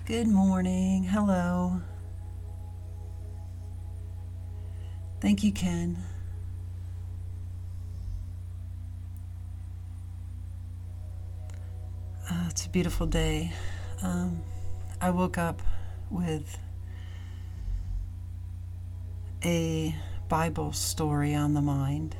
Good morning. Hello. Thank you, Ken. It's a beautiful day. I woke up with a Bible story on the mind.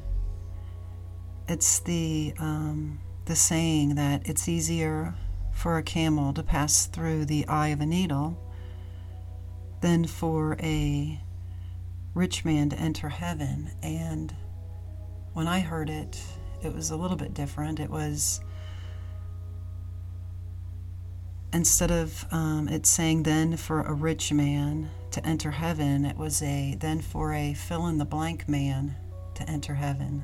It's the saying that it's easier for a camel to pass through the eye of a needle than for a rich man to enter heaven. And when I heard it, it was a little bit different. It was, instead of it saying then for a rich man to enter heaven, it was a then for a fill in the blank man to enter heaven.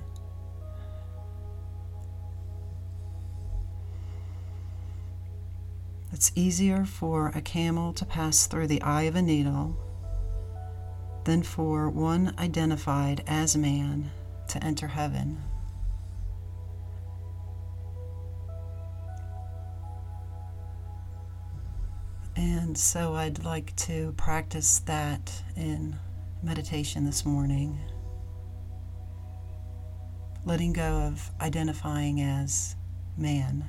It's easier for a camel to pass through the eye of a needle than for one identified as man to enter heaven. And so I'd like to practice that in meditation this morning, letting go of identifying as man.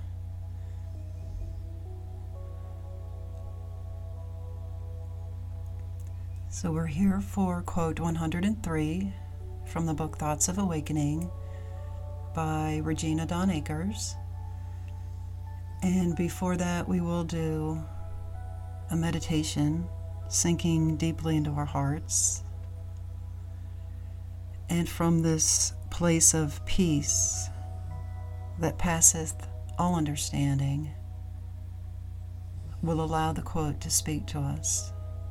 So we're here for quote 103 from the book Thoughts of Awakening by Regina Dawn Akers. And before that, we will do a meditation, sinking deeply into our hearts. And from this place of peace that passeth all understanding, we'll allow the quote to speak to us.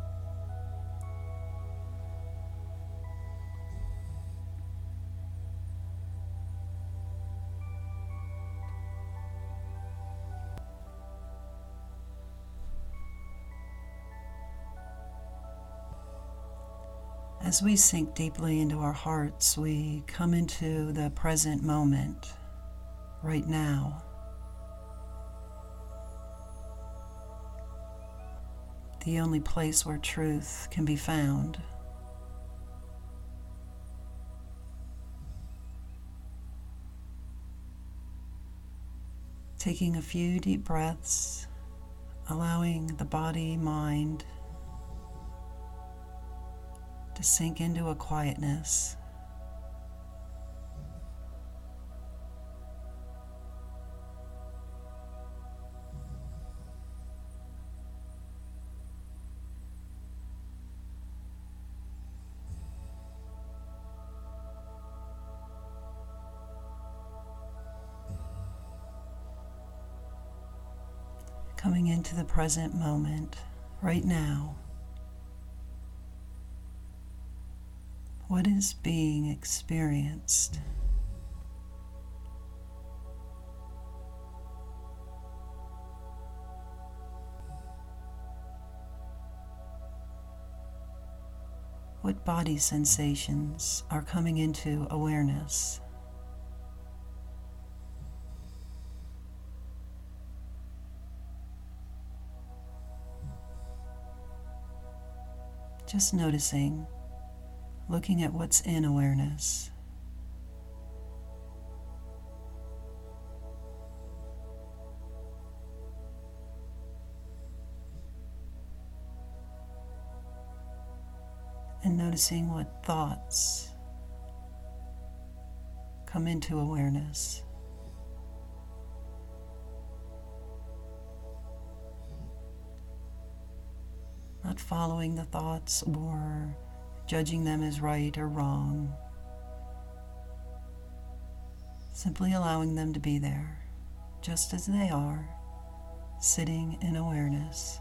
As we sink deeply into our hearts, we come into the present moment, right now. The only place where truth can be found. Taking a few deep breaths, allowing the body, mind, to sink into a quietness. Coming into the present moment, right now. What is being experienced? What body sensations are coming into awareness? Just noticing, looking at what's in awareness. And noticing what thoughts come into awareness. Not following the thoughts or judging them as right or wrong. Simply allowing them to be there, just as they are, sitting in awareness.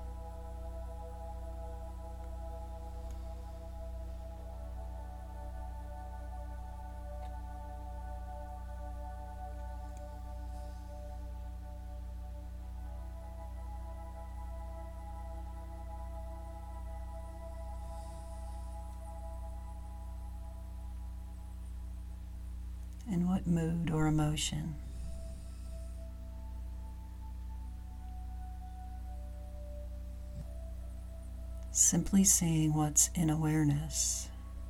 In what mood or emotion? Simply seeing what's in awareness.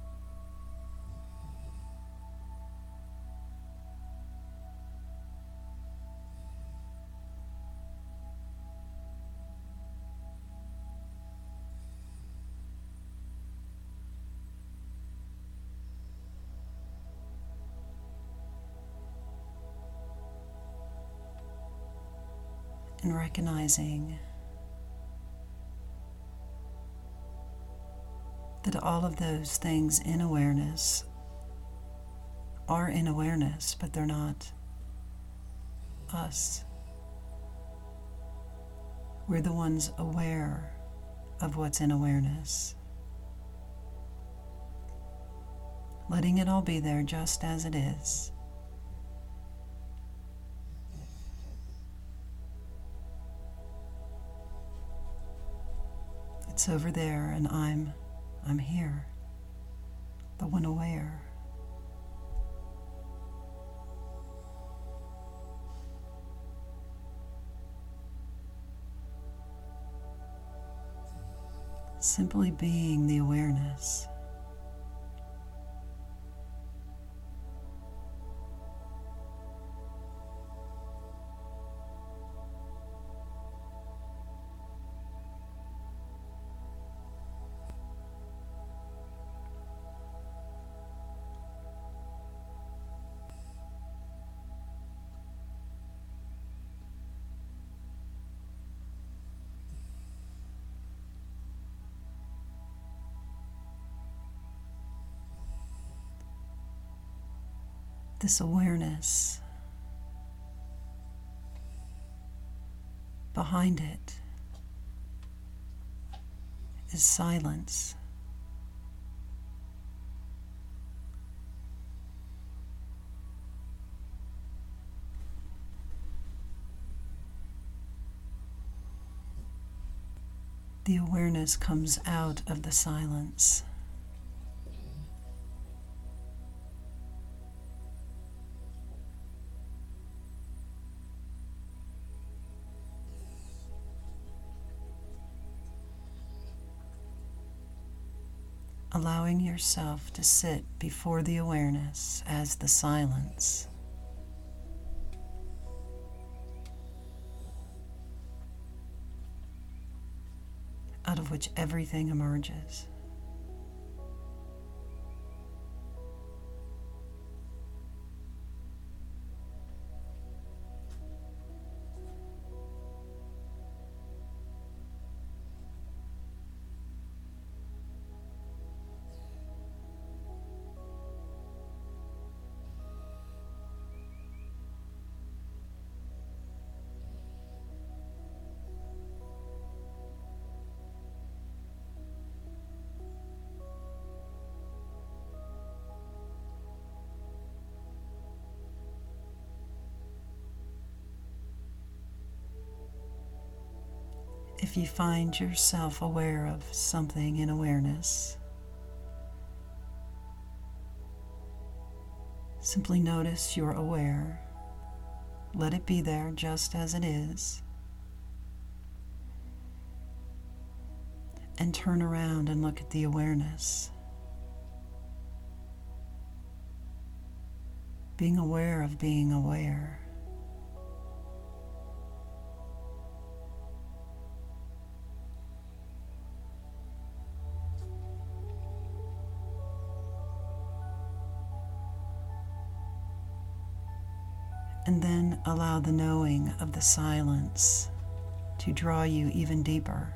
And recognizing that all of those things in awareness are in awareness, but they're not us. We're the ones aware of what's in awareness. Letting it all be there just as it is. It's over there and I'm here, the one aware. Simply being the awareness. This awareness, behind it is silence. The awareness comes out of the silence. Allowing yourself to sit before the awareness as the silence. Out of which everything emerges. If you find yourself aware of something in awareness, simply notice you're aware. Let it be there just as it is. And turn around and look at the awareness. Being aware of being aware. And then allow the knowing of the silence to draw you even deeper.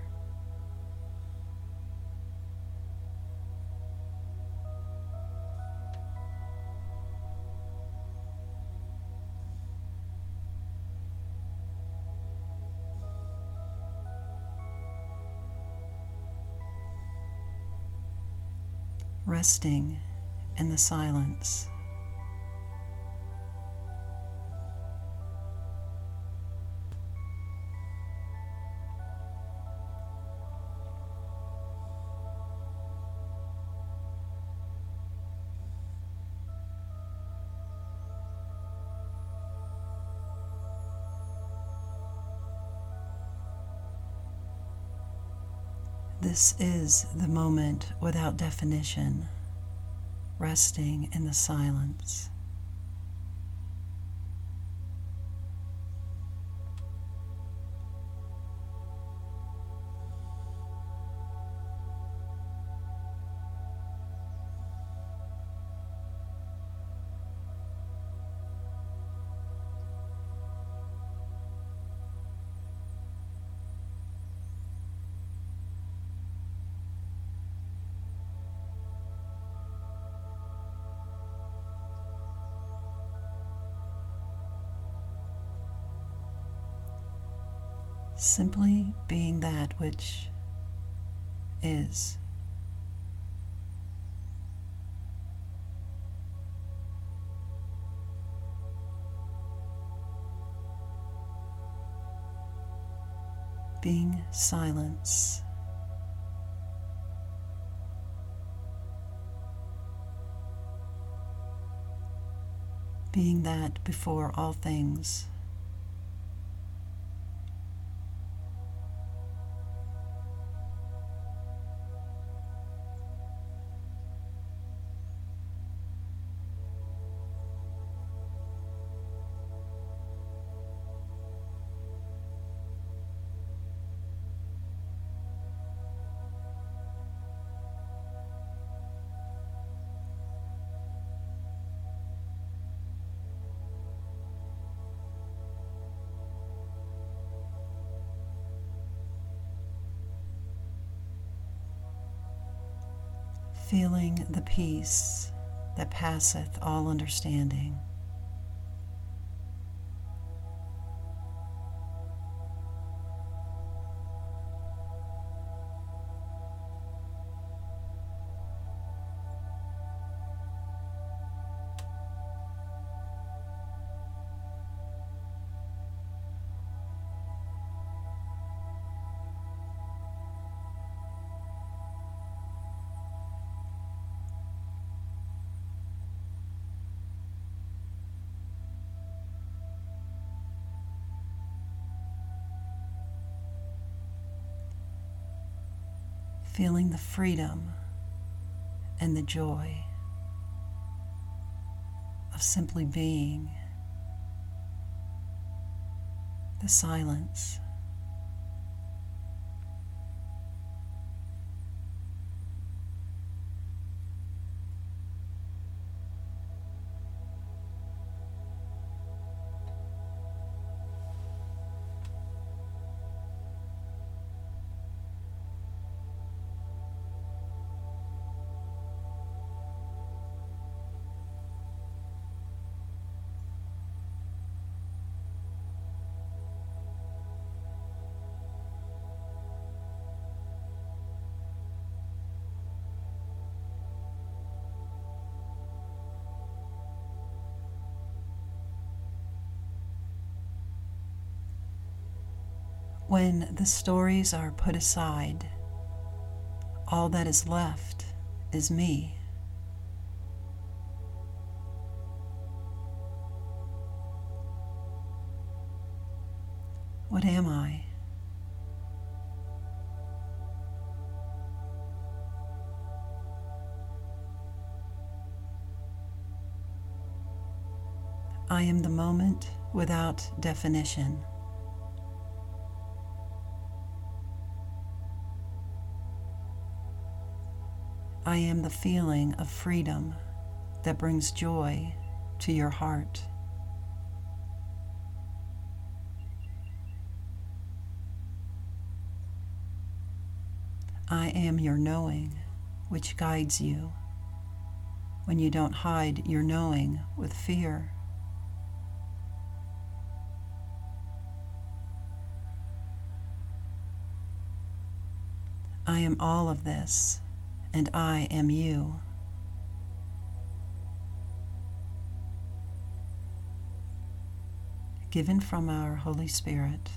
Resting in the silence. This is the moment without definition, resting in the silence. Simply being that which is. Being silence. Being that before all things. Feeling the peace that passeth all understanding. Feeling the freedom and the joy of simply being, the silence. When the stories are put aside, all that is left is me. What am I? I am the moment without definition. I am the feeling of freedom that brings joy to your heart. I am your knowing, which guides you when you don't hide your knowing with fear. I am all of this, and I am you. Given from our Holy Spirit.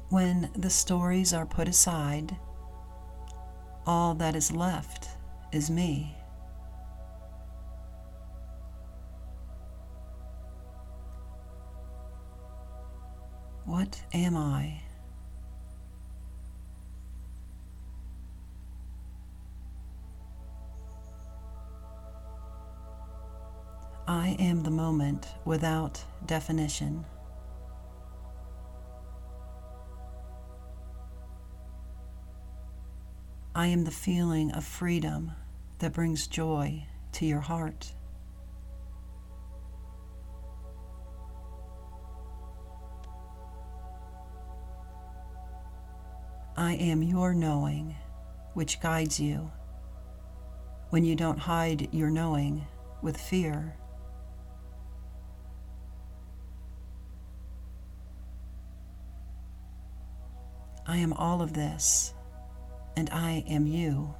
When the stories are put aside, all that is left is me. What am I? I am the moment without definition. I am the feeling of freedom that brings joy to your heart. I am your knowing, which guides you when you don't hide your knowing with fear. I am all of this, and I am you.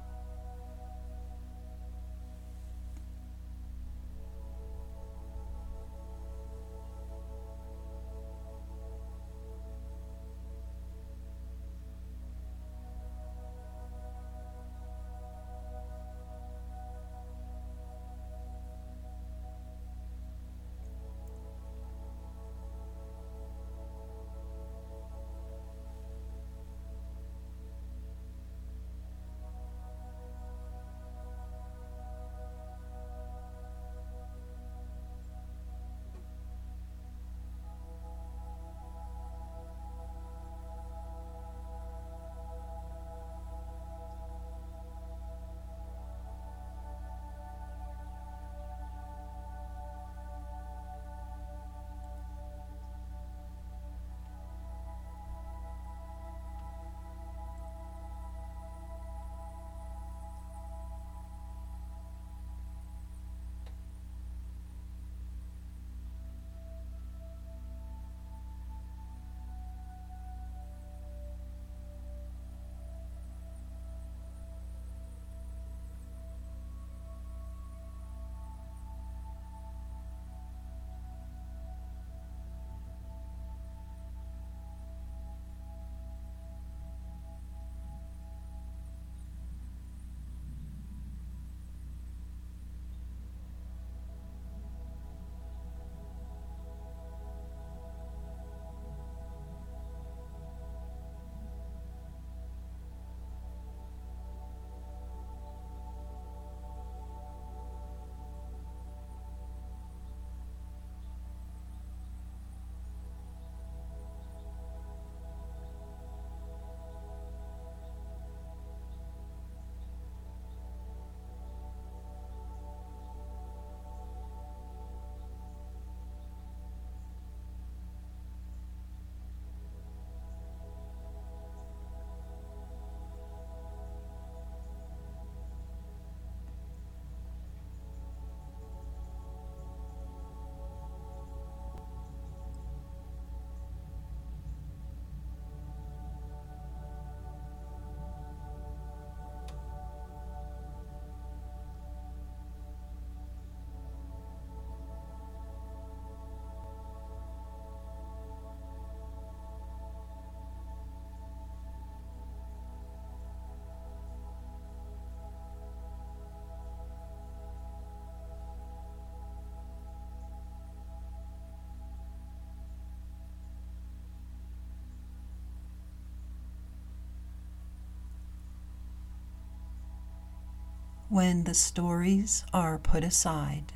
When the stories are put aside,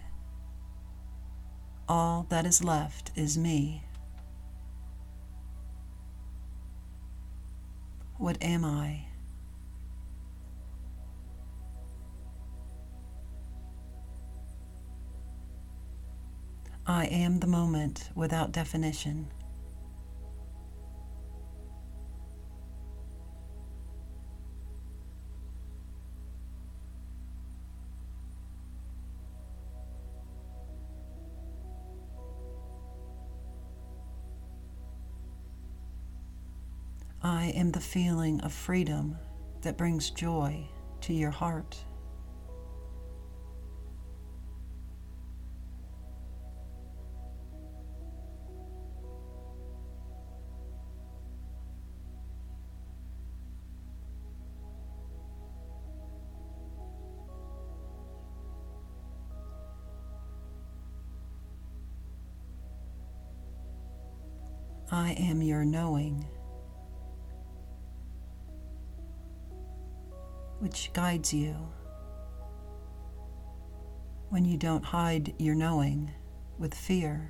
all that is left is me. What am I? I am the moment without definition. I am the feeling of freedom that brings joy to your heart. I am your knowing, which guides you when you don't hide your knowing with fear.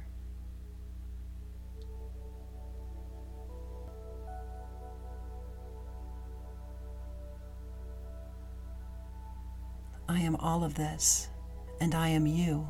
I am all of this, and I am you.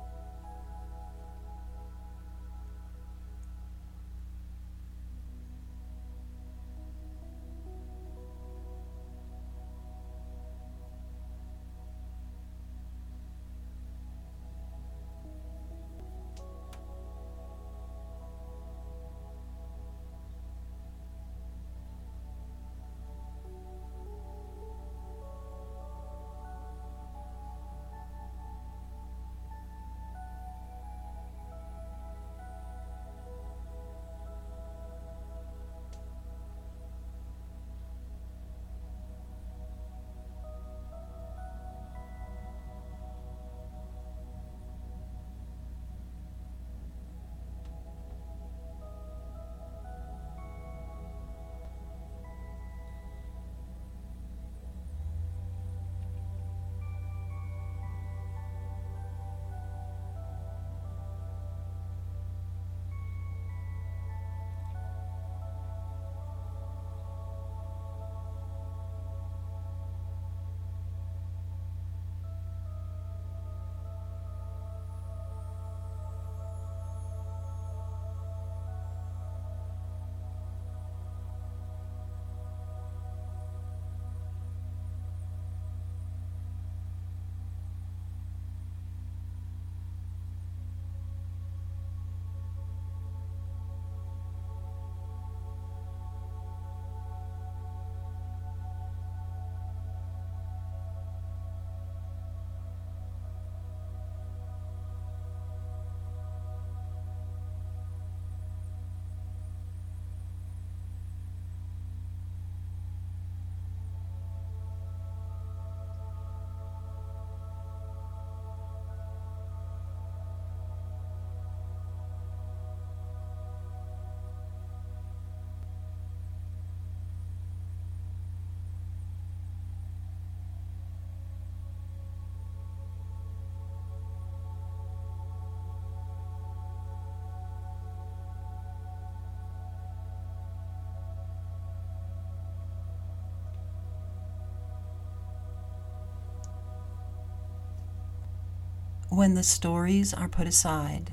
When the stories are put aside,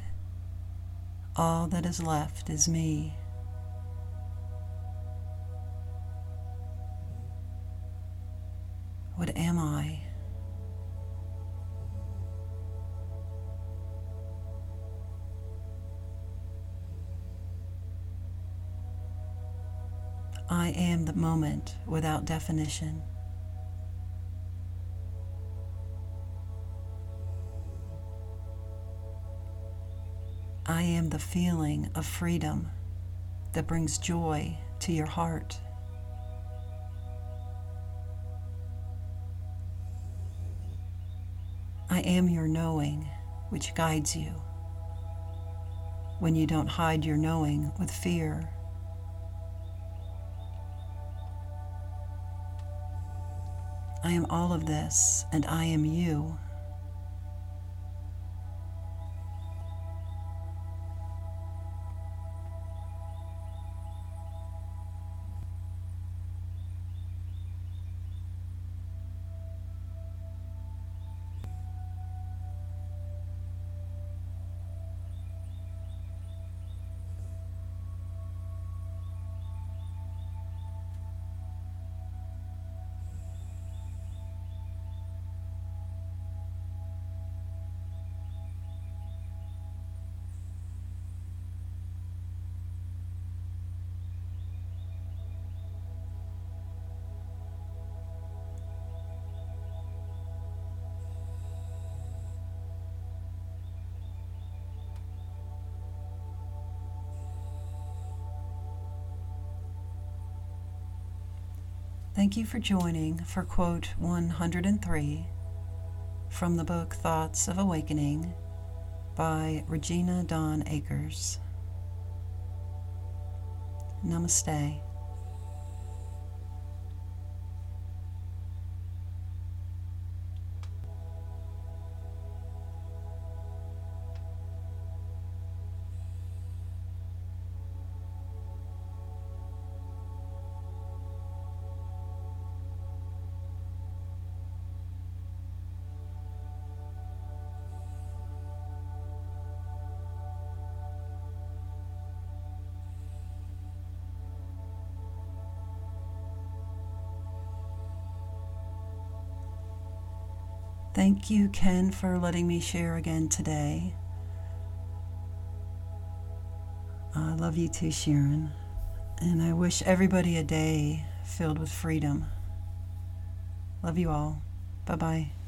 all that is left is me. What am I? I am the moment without definition. I am the feeling of freedom that brings joy to your heart. I am your knowing, which guides you when you don't hide your knowing with fear. I am all of this, and I am you. Thank you for joining for quote 103 from the book Thoughts of Awakening by Regina Dawn Akers. Namaste. Thank you, Ken, for letting me share again today. I love you too, Sharon. And I wish everybody a day filled with freedom. Love you all. Bye-bye.